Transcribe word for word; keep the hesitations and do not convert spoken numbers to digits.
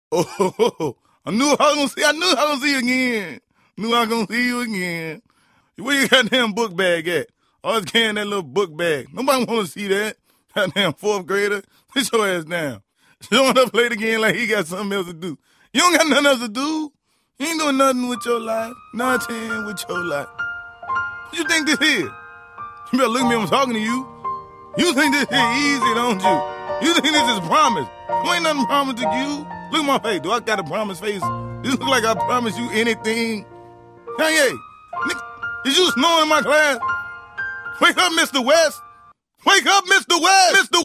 Oh, I knew I was gonna see. I knew I was gonna see you again. Knew I was gonna see you again. Where your goddamn book bag at? Always carrying that little book bag. Nobody want to see that. Goddamn fourth grader. Sit your ass down. Showing up late again like he got something else to do. You don't got nothing else to do. You ain't doing nothing with your life. Nothing with your life. What you think this is? You better look at me when I'm talking to you. You think this is easy, don't you? You think this is promise. You ain't nothing promised to you. Look at my face. Do I got a promise face? This look like I promise you anything. Kanye, nigga, is you snowing in my class? Wake up, Mister West. Wake up, Mister West. Mister